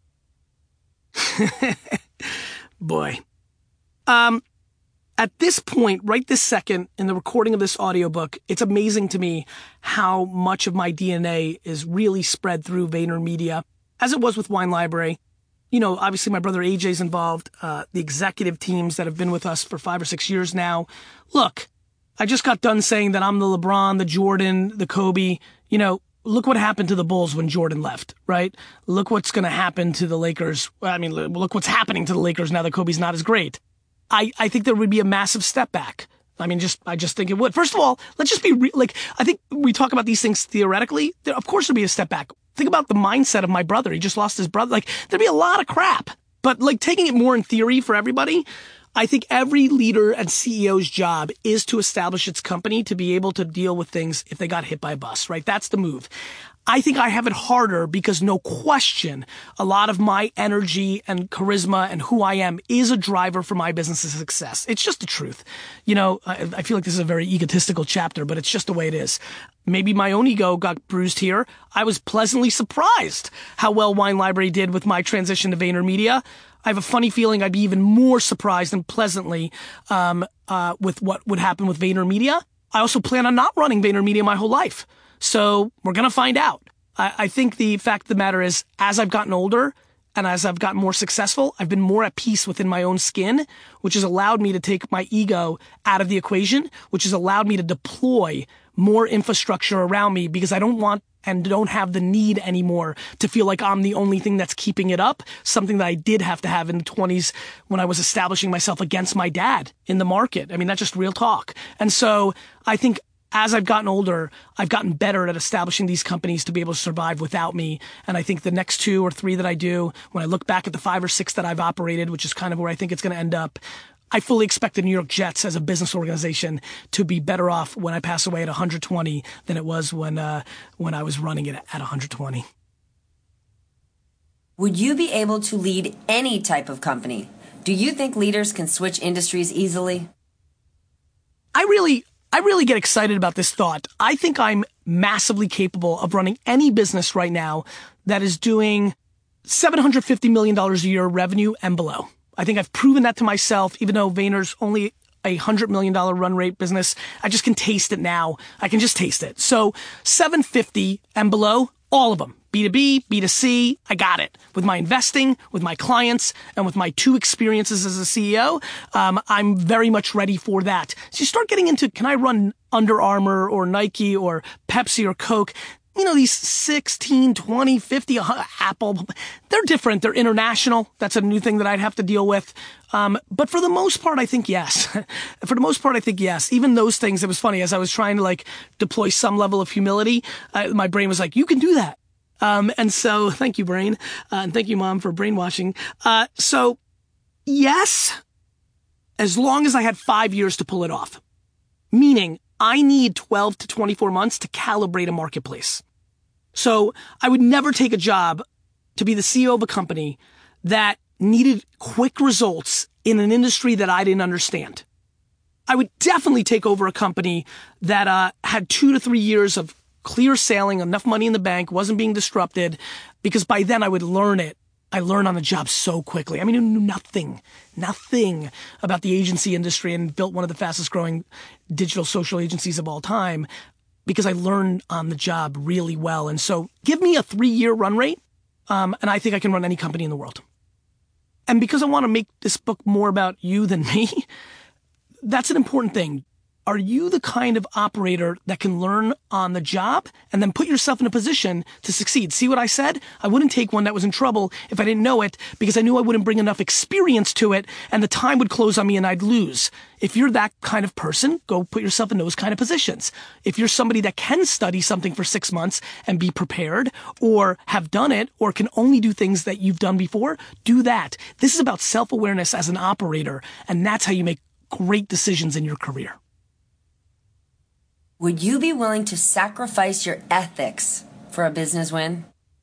Boy. Um, at this point, right this second, in the recording of this audiobook, it's amazing to me how much of my D N A is really spread through VaynerMedia, as it was with Wine Library. You know, obviously my brother A J's involved, uh, the executive teams that have been with us for five or six years now. Look, I just got done saying that I'm the LeBron, the Jordan, the Kobe. You know, look what happened to the Bulls when Jordan left, right? Look what's going to happen to the Lakers. I mean, look what's happening to the Lakers now that Kobe's not as great. I, I think there would be a massive step back. I mean, just I just think it would. First of all, let's just be re- like, I think we talk about these things theoretically. There, of course, there'd be a step back. Think about the mindset of my brother. He just lost his brother. Like, there'd be a lot of crap. But like taking it more in theory for everybody, I think every leader and C E O's job is to establish its company to be able to deal with things if they got hit by a bus, right? That's the move. I think I have it harder because no question, a lot of my energy and charisma and who I am is a driver for my business's success. It's just the truth. You know, I, I feel like this is a very egotistical chapter, but it's just the way it is. Maybe my own ego got bruised here. I was pleasantly surprised how well Wine Library did with my transition to VaynerMedia. I have a funny feeling I'd be even more surprised and pleasantly um, uh, with what would happen with VaynerMedia. I also plan on not running VaynerMedia my whole life. So we're going to find out. I, I think the fact of the matter is, as I've gotten older, and as I've gotten more successful, I've been more at peace within my own skin, which has allowed me to take my ego out of the equation, which has allowed me to deploy more infrastructure around me because I don't want and don't have the need anymore to feel like I'm the only thing that's keeping it up, something that I did have to have in the twenties when I was establishing myself against my dad in the market. I mean, that's just real talk. And so I think as I've gotten older, I've gotten better at establishing these companies to be able to survive without me. And I think the next two or three that I do, when I look back at the five or six that I've operated, which is kind of where I think it's going to end up, I fully expect the New York Jets as a business organization to be better off when I pass away at one hundred twenty than it was when uh, when I was running it at one hundred twenty. Would you be able to lead any type of company? Do you think leaders can switch industries easily? I really, I really get excited about this thought. I think I'm massively capable of running any business right now that is doing seven hundred fifty million dollars a year revenue and below. I think I've proven that to myself, even though Vayner's only a one hundred million dollars run rate business. I just can taste it now. I can just taste it. So seven fifty and below, all of them. B two B, B two C, I got it. With my investing, with my clients, and with my two experiences as a C E O, um, I'm very much ready for that. So you start getting into, can I run Under Armour or Nike or Pepsi or Coke? You know, these sixteen, twenty, fifty, Apple, they're different. They're international. That's a new thing that I'd have to deal with. Um, but for the most part, I think yes. For the most part, I think yes. Even those things, it was funny. As I was trying to like deploy some level of humility, uh, my brain was like, you can do that. Um, and so thank you, brain. Uh, and thank you, mom, for brainwashing. Uh, so yes, as long as I had five years to pull it off, meaning I need twelve to twenty-four months to calibrate a marketplace. So I would never take a job to be the C E O of a company that needed quick results in an industry that I didn't understand. I would definitely take over a company that uh, had two to three years of clear sailing, enough money in the bank, wasn't being disrupted, because by then I would learn it. I learned on the job so quickly. I mean, I knew nothing, nothing about the agency industry and built one of the fastest growing digital social agencies of all time because I learned on the job really well. And so give me a three year run rate, um, and I think I can run any company in the world. And because I want to make this book more about you than me, that's an important thing. Are you the kind of operator that can learn on the job and then put yourself in a position to succeed? See what I said? I wouldn't take one that was in trouble if I didn't know it because I knew I wouldn't bring enough experience to it and the time would close on me and I'd lose. If you're that kind of person, go put yourself in those kind of positions. If you're somebody that can study something for six months and be prepared or have done it or can only do things that you've done before, do that. This is about self-awareness as an operator, and that's how you make great decisions in your career. Would you be willing to sacrifice your ethics for a business win?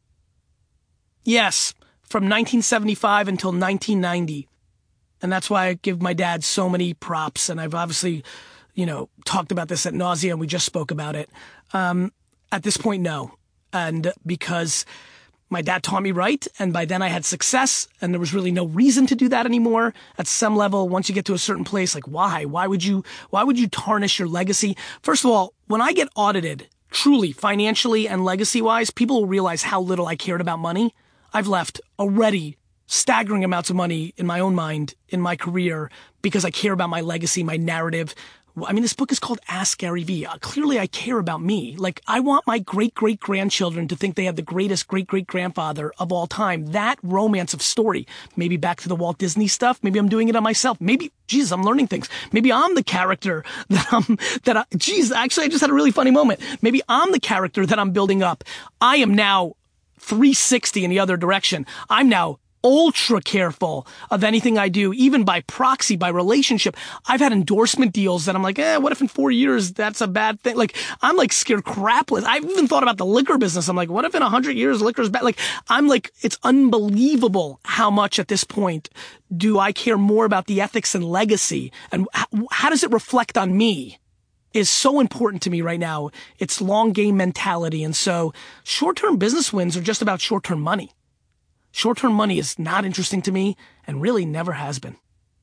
Yes, from nineteen seventy-five until nineteen ninety. And that's why I give my dad so many props. And I've obviously, you know, talked about this at nausea and we just spoke about it. Um, at this point, no. And because my dad taught me right, and by then I had success, and there was really no reason to do that anymore. At some level, once you get to a certain place, like why? Why would you, why would you tarnish your legacy? First of all, when I get audited, truly, financially and legacy-wise, people will realize how little I cared about money. I've left already staggering amounts of money in my own mind, in my career, because I care about my legacy, my narrative. I mean, this book is called Ask Gary Vee. Uh, clearly, I care about me. Like, I want my great-great-grandchildren to think they have the greatest great-great-grandfather of all time. That romance of story. Maybe back to the Walt Disney stuff. Maybe I'm doing it on myself. Maybe, geez, I'm learning things. Maybe I'm the character that I'm, that I, geez, actually, I just had a really funny moment. Maybe I'm the character that I'm building up. I am now three sixty in the other direction. I'm now ultra careful of anything I do, even by proxy, by relationship. I've had endorsement deals that I'm like, eh, what if in four years that's a bad thing? Like, I'm like scared crapless. I've even thought about the liquor business. I'm like, what if in a hundred years liquor's bad? Like, I'm like, it's unbelievable how much at this point do I care more about the ethics and legacy and how, how does it reflect on me is so important to me right now. It's long game mentality. And so short-term business wins are just about short-term money. Short-term money is not interesting to me and really never has been.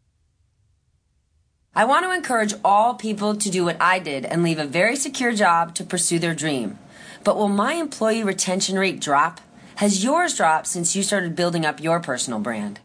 I want to encourage all people to do what I did and leave a very secure job to pursue their dream. But will my employee retention rate drop? has yours dropped since you started building up your personal brand?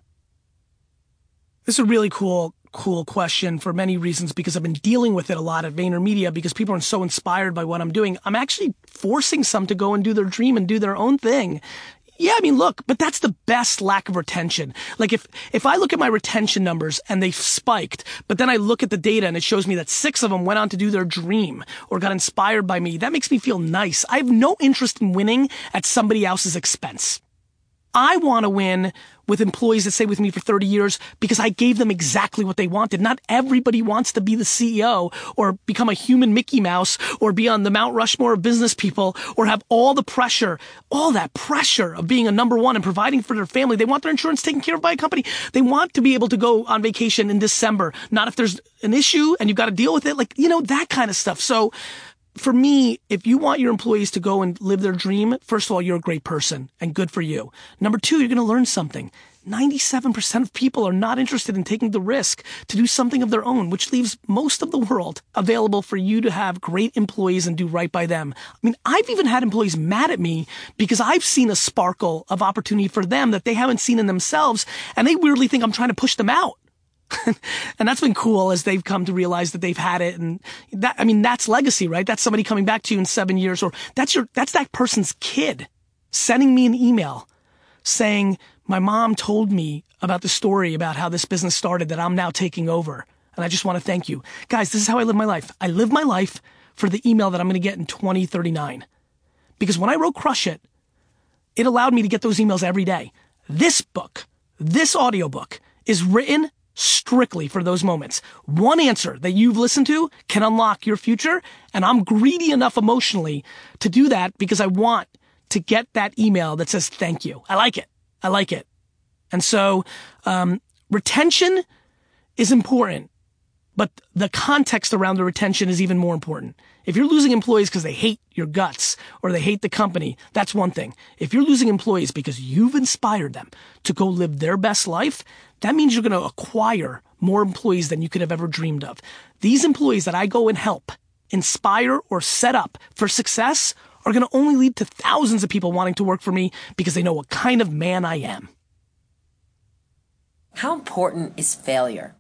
This is a really cool, cool question for many reasons, because I've been dealing with it a lot at VaynerMedia because people are so inspired by what I'm doing. I'm actually forcing some to go and do their dream and do their own thing. Yeah, I mean, look, but that's the best lack of retention. Like if, if I look at my retention numbers and they've spiked, but then I look at the data and it shows me that six of them went on to do their dream or got inspired by me, that makes me feel nice. I have no interest in winning at somebody else's expense. I want to win with employees that stay with me for thirty years because I gave them exactly what they wanted. Not everybody wants to be the C E O or become a human Mickey Mouse or be on the Mount Rushmore of business people or have all the pressure, all that pressure of being a number one and providing for their family. They want their insurance taken care of by a company. They want to be able to go on vacation in December, not if there's an issue and you've got to deal with it. Like, you know, that kind of stuff. So for me, if you want your employees to go and live their dream, first of all, you're a great person and good for you. Number two, you're going to learn something. ninety-seven percent of people are not interested in taking the risk to do something of their own, which leaves most of the world available for you to have great employees and do right by them. I mean, I've even had employees mad at me because I've seen a sparkle of opportunity for them that they haven't seen in themselves, and they weirdly think I'm trying to push them out. And that's been cool as they've come to realize that they've had it. And that, I mean, that's legacy, right? That's somebody coming back to you in seven years, or that's your, that's that person's kid sending me an email saying, my mom told me about the story about how this business started that I'm now taking over. And I just want to thank you. Guys, this is how I live my life. I live my life for the email that I'm going to get in twenty thirty-nine. Because when I wrote Crush It, it allowed me to get those emails every day. This book, this audiobook is written strictly for those moments. One answer that you've listened to can unlock your future, and I'm greedy enough emotionally to do that because I want to get that email that says thank you. I like it. I like it. And so um, retention is important, but the context around the retention is even more important. If you're losing employees because they hate your guts or they hate the company, that's one thing. If you're losing employees because you've inspired them to go live their best life, that means you're going to acquire more employees than you could have ever dreamed of. These employees that I go and help, inspire, or set up for success are going to only lead to thousands of people wanting to work for me because they know what kind of man I am. How important is failure?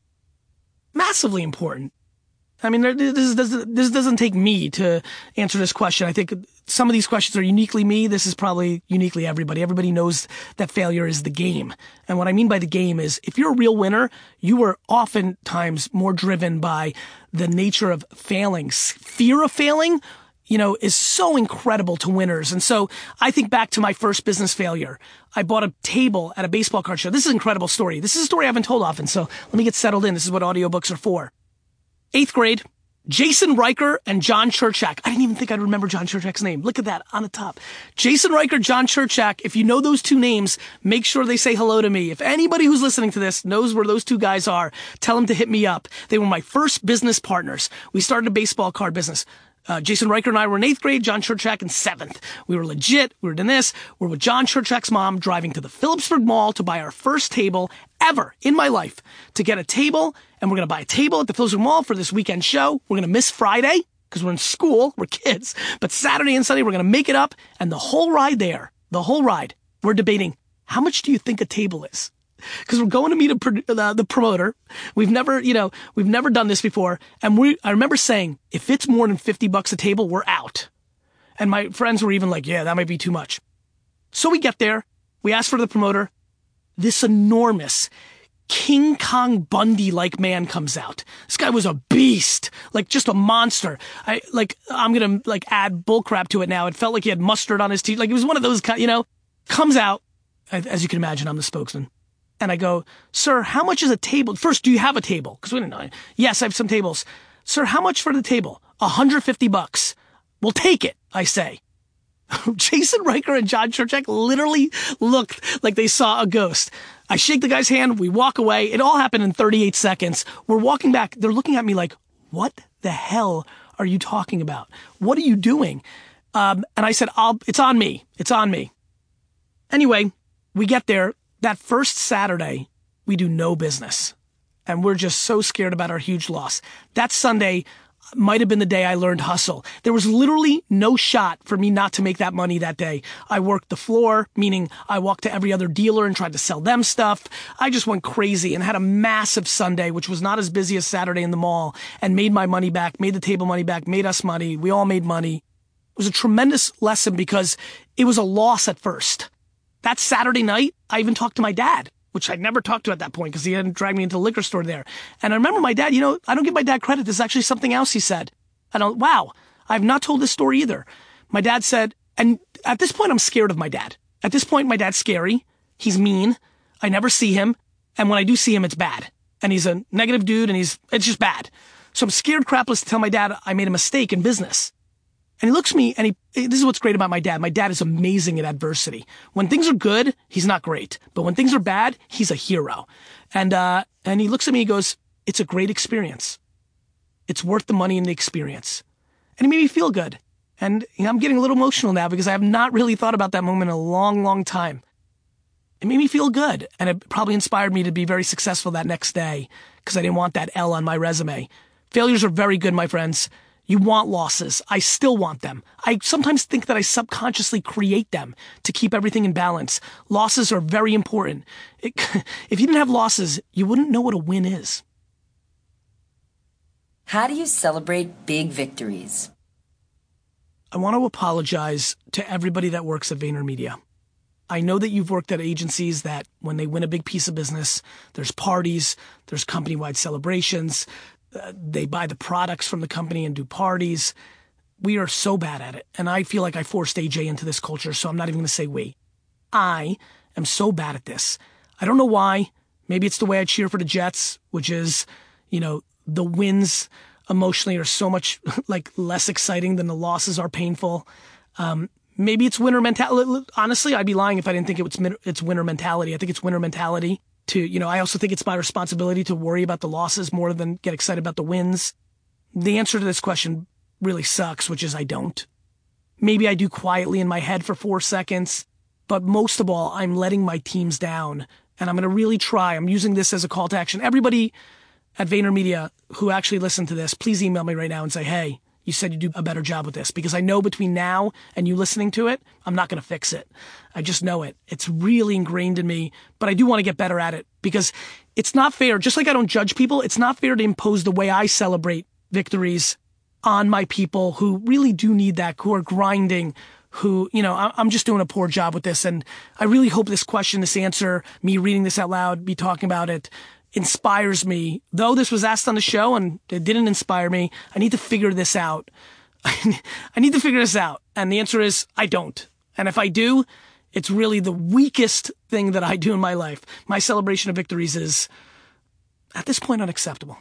Massively important. I mean, this, this, this doesn't take me to answer this question. I think some of these questions are uniquely me. This is probably uniquely everybody. Everybody knows that failure is the game. And what I mean by the game is if you're a real winner, you are oftentimes more driven by the nature of failing. Fear of failing, you know, is so incredible to winners. And so I think back to my first business failure. I bought a table at a baseball card show. This is an incredible story. This is a story I haven't told often. So let me get settled in. This is what audiobooks are for. Eighth grade, Jason Riker and John Churchak. I didn't even think I'd remember John Churchak's name. Look at that on the top. Jason Riker, John Churchak. If you know those two names, make sure they say hello to me. If anybody who's listening to this knows where those two guys are, tell them to hit me up. They were my first business partners. We started a baseball card business. Uh, Jason Riker and I were in eighth grade, John Churchak in seventh. We were legit. We were doing this. We're with John Churchak's mom driving to the Phillipsburg Mall to buy our first table ever in my life, to get a table. And we're going to buy a table at the Phillipsburg Mall for this weekend show. We're going to miss Friday because we're in school. We're kids. But Saturday and Sunday, we're going to make it up. And the whole ride there, the whole ride, we're debating, how much do you think a table is? Because we're going to meet a, uh, the promoter. We've never, you know, we've never done this before. And we, I remember saying, if it's more than fifty bucks a table, we're out. And my friends were even like, yeah, that might be too much. So we get there. We ask for the promoter. This enormous King Kong Bundy-like man comes out. This guy was a beast, like just a monster. I like, I'm going to like add bullcrap to it now. It felt like he had mustard on his teeth. Like it was one of those, you know, comes out. As you can imagine, I'm the spokesman. And I go, sir, how much is a table? First, do you have a table? Because we didn't know. Yes, I have some tables. Sir, how much for the table? one hundred fifty bucks. We'll take it, I say. Jason Riker and John Churchak literally looked like they saw a ghost. I shake the guy's hand. We walk away. It all happened in thirty-eight seconds. We're walking back. They're looking at me like, what the hell are you talking about? What are you doing? Um, and I said, I'll, it's on me. It's on me. Anyway, we get there. That first Saturday, we do no business. And we're just so scared about our huge loss. That Sunday, might have been the day I learned hustle. There was literally no shot for me not to make that money that day. I worked the floor, meaning I walked to every other dealer and tried to sell them stuff. I just went crazy and had a massive Sunday, which was not as busy as Saturday in the mall, and made my money back, made the table money back, made us money. We all made money. It was a tremendous lesson because it was a loss at first. That Saturday night, I even talked to my dad, which I'd never talked to at that point because he hadn't dragged me into the liquor store there. And I remember my dad, you know, I don't give my dad credit. This is actually something else he said. And I, wow, I've not told this story either. My dad said, and at this point, I'm scared of my dad. At this point, my dad's scary. He's mean. I never see him. And when I do see him, it's bad. And he's a negative dude and he's, it's just bad. So I'm scared crapless to tell my dad I made a mistake in business. And he looks at me and he, this is what's great about my dad. My dad is amazing at adversity. When things are good, he's not great. But when things are bad, he's a hero. And, uh, and he looks at me and he goes, it's a great experience. It's worth the money and the experience. And it made me feel good. And you know, I'm getting a little emotional now because I have not really thought about that moment in a long, long time. It made me feel good. And it probably inspired me to be very successful that next day because I didn't want that L on my resume. Failures are very good, my friends. You want losses. I still want them. I sometimes think that I subconsciously create them to keep everything in balance. Losses are very important. It, if you didn't have losses, you wouldn't know what a win is. How do you celebrate big victories? I want to apologize to everybody that works at VaynerMedia. I know that you've worked at agencies that when they win a big piece of business, there's parties, there's company-wide celebrations, Uh, they buy the products from the company and do parties. We are so bad at it. And I feel like I forced A J into this culture, so I'm not even going to say we. I am so bad at this. I don't know why. Maybe it's the way I cheer for the Jets, which is, you know, the wins emotionally are so much like less exciting than the losses are painful. Um, maybe it's winner mentality. Honestly, I'd be lying if I didn't think it was, it's winner mentality. I think it's winner mentality. To, you know, I also think it's my responsibility to worry about the losses more than get excited about the wins. The answer to this question really sucks, which is I don't. Maybe I do quietly in my head for four seconds, but most of all, I'm letting my teams down, and I'm going to really try. I'm using this as a call to action. Everybody at VaynerMedia who actually listened to this, please email me right now and say, hey, you said you do a better job with this, because I know between now and you listening to it, I'm not going to fix it. I just know it. It's really ingrained in me, but I do want to get better at it because it's not fair. Just like I don't judge people, it's not fair to impose the way I celebrate victories on my people who really do need that, who are grinding, who, you know, I'm just doing a poor job with this. And I really hope this question, this answer, me reading this out loud, me talking about it, inspires me. Though this was asked on the show and it didn't inspire me, I need to figure this out. I need to figure this out. And the answer is I don't. And if I do, it's really the weakest thing that I do in my life. My celebration of victories is, at this point, unacceptable.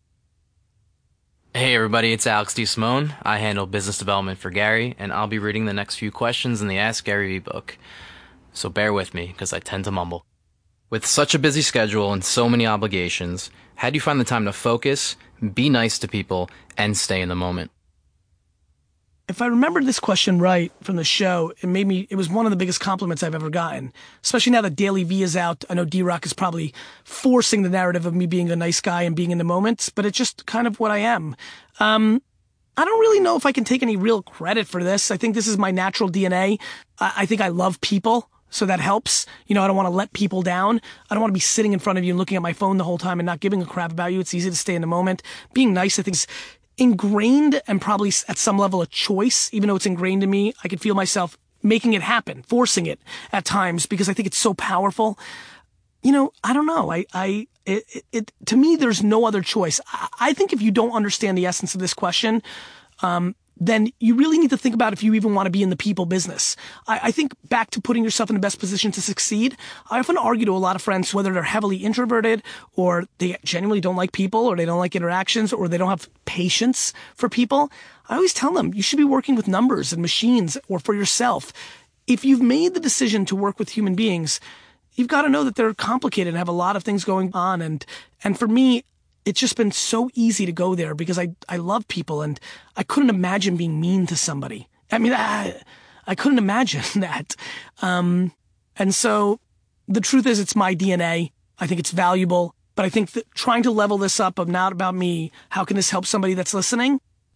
Hey everybody, it's Alex D. Simone. I handle business development for Gary, and I'll be reading the next few questions in the Ask Gary Vee book. So bear with me, because I tend to mumble. With such a busy schedule and so many obligations, how do you find the time to focus, be nice to people, and stay in the moment? If I remember this question right from the show, it made me, it was one of the biggest compliments I've ever gotten, especially now that Daily V is out. I know D-Rock is probably forcing the narrative of me being a nice guy and being in the moment, but it's just kind of what I am. Um, I don't really know if I can take any real credit for this. I think this is my natural D N A. I, I think I love people. So that helps. You know, I don't want to let people down. I don't want to be sitting in front of you and looking at my phone the whole time and not giving a crap about you. It's easy to stay in the moment. Being nice, I think, is ingrained and probably at some level a choice. Even though it's ingrained in me, I could feel myself making it happen, forcing it at times because I think it's so powerful. You know, I don't know. I, I, it, it, it to me, there's no other choice. I, I think if you don't understand the essence of this question, um, then you really need to think about if you even want to be in the people business. I, I think back to putting yourself in the best position to succeed. I often argue to a lot of friends, whether they're heavily introverted or they genuinely don't like people or they don't like interactions or they don't have patience for people. I always tell them you should be working with numbers and machines or for yourself. If you've made the decision to work with human beings, you've got to know that they're complicated and have a lot of things going on. And, and for me, it's just been so easy to go there because I, I love people and I couldn't imagine being mean to somebody. I mean, I, I couldn't imagine that. Um, and so the truth is it's my D N A. I think it's valuable, but I think that trying to level this up of not about me, how can this help somebody that's listening?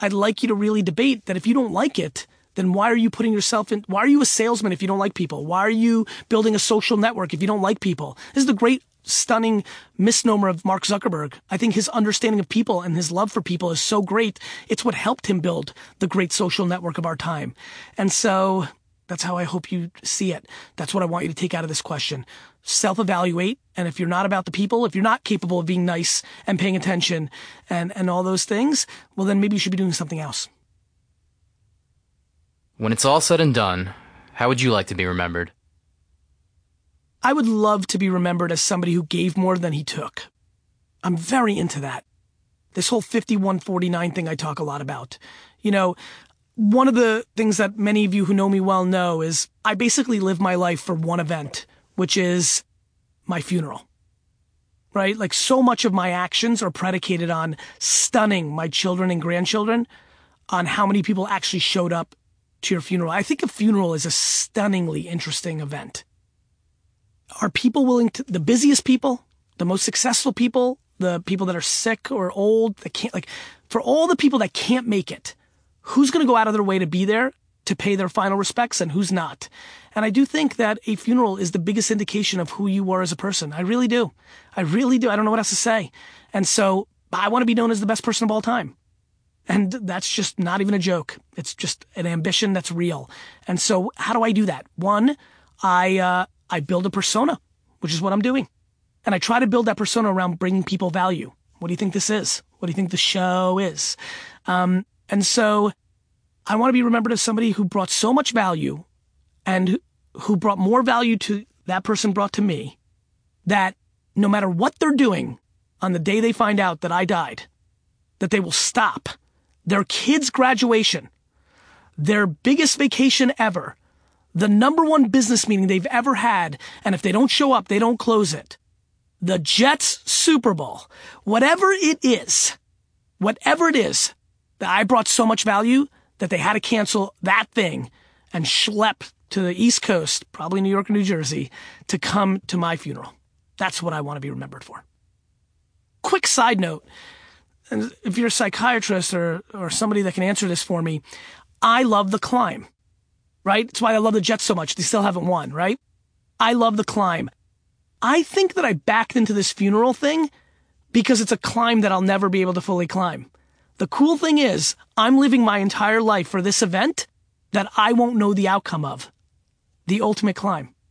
I'd like you to really debate that if you don't like it, then why are you putting yourself in, why are you a salesman if you don't like people? Why are you building a social network if you don't like people? This is the great, stunning misnomer of Mark Zuckerberg. I think his understanding of people and his love for people is so great. It's what helped him build the great social network of our time. And so that's how I hope you see it. That's what I want you to take out of this question. Self-evaluate. And if you're not about the people, if you're not capable of being nice and paying attention and, and all those things, well, then maybe you should be doing something else. When it's all said and done, how would you like to be remembered? I would love to be remembered as somebody who gave more than he took. I'm very into that. This whole fifty-one forty-nine thing I talk a lot about. You know, one of the things that many of you who know me well know is I basically live my life for one event, which is my funeral. Right? Like so much of my actions are predicated on stunning my children and grandchildren on how many people actually showed up to your funeral. I think a funeral is a stunningly interesting event. Are people willing to, the busiest people, the most successful people, the people that are sick or old, that can't, like, for all the people that can't make it, who's going to go out of their way to be there to pay their final respects and who's not? And I do think that a funeral is the biggest indication of who you were as a person. I really do. I really do. I don't know what else to say. And so I want to be known as the best person of all time. And that's just not even a joke. It's just an ambition that's real. And so how do I do that? One, I, uh, I build a persona, which is what I'm doing. And I try to build that persona around bringing people value. What do you think this is? What do you think the show is? Um, and so I want to be remembered as somebody who brought so much value and who brought more value to that person brought to me that no matter what they're doing on the day they find out that I died, that they will stop their kids' graduation, their biggest vacation ever, the number one business meeting they've ever had, and if they don't show up, they don't close it. The Jets Super Bowl, whatever it is, whatever it is, that I brought so much value that they had to cancel that thing and schlep to the East Coast, probably New York or New Jersey, to come to my funeral. That's what I want to be remembered for. Quick side note, and if you're a psychiatrist or, or somebody that can answer this for me, I love The Climb, right? That's why I love the Jets so much. They still haven't won, right? I love The Climb. I think that I backed into this funeral thing because it's a climb that I'll never be able to fully climb. The cool thing is I'm living my entire life for this event that I won't know the outcome of. The ultimate climb.